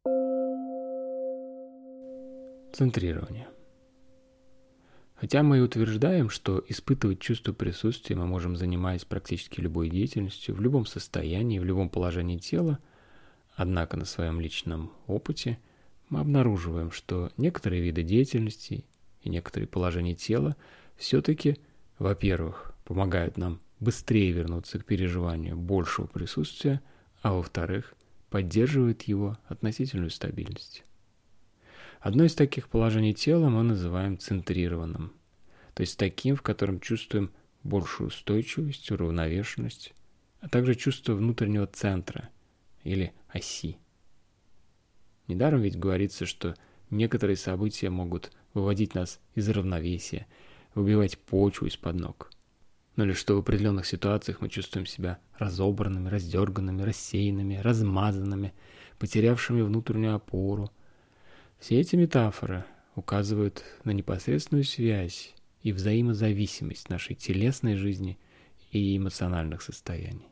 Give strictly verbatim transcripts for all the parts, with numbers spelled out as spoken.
Центрирование. Хотя мы и утверждаем, что испытывать чувство присутствия мы можем, занимаясь практически любой деятельностью, в любом состоянии, в любом положении тела, однако на своем личном опыте мы обнаруживаем, что некоторые виды деятельности и некоторые положения тела все-таки, во-первых, помогают нам быстрее вернуться к переживанию большего присутствия, а во-вторых, поддерживают его относительную стабильность. Одно из таких положений тела мы называем центрированным, то есть таким, в котором чувствуем большую устойчивость, уравновешенность, а также чувство внутреннего центра или оси. Недаром ведь говорится, что некоторые события могут выводить нас из равновесия, выбивать почву из-под ног. Ну или что в определенных ситуациях мы чувствуем себя разобранными, раздерганными, рассеянными, размазанными, потерявшими внутреннюю опору. Все эти метафоры указывают на непосредственную связь и взаимозависимость нашей телесной жизни и эмоциональных состояний.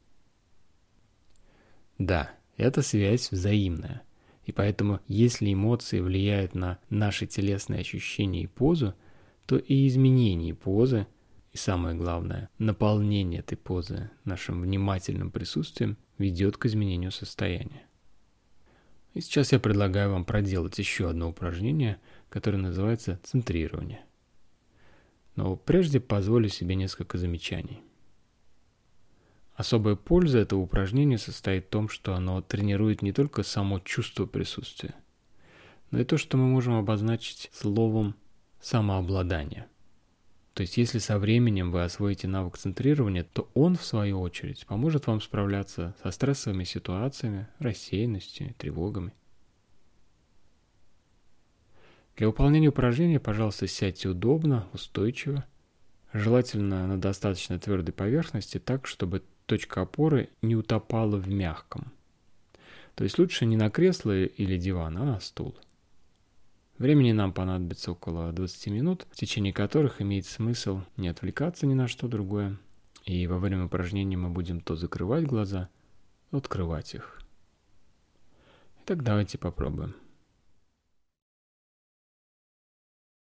Да, эта связь взаимная, и поэтому, если эмоции влияют на наши телесные ощущения и позу, то и изменение позы, и самое главное, наполнение этой позы нашим внимательным присутствием ведет к изменению состояния. И сейчас я предлагаю вам проделать еще одно упражнение, которое называется центрирование. Но прежде позволю себе несколько замечаний. Особая польза этого упражнения состоит в том, что оно тренирует не только само чувство присутствия, но и то, что мы можем обозначить словом самообладание. То есть, если со временем вы освоите навык центрирования, то он, в свою очередь, поможет вам справляться со стрессовыми ситуациями, рассеянностью, тревогами. Для выполнения упражнения, пожалуйста, сядьте удобно, устойчиво, желательно на достаточно твердой поверхности, так, чтобы точка опоры не утопала в мягком. То есть лучше не на кресло или диван, а на стул. Времени нам понадобится около двадцати минут, в течение которых имеет смысл не отвлекаться ни на что другое. И во время упражнения мы будем то закрывать глаза, то открывать их. Итак, давайте попробуем.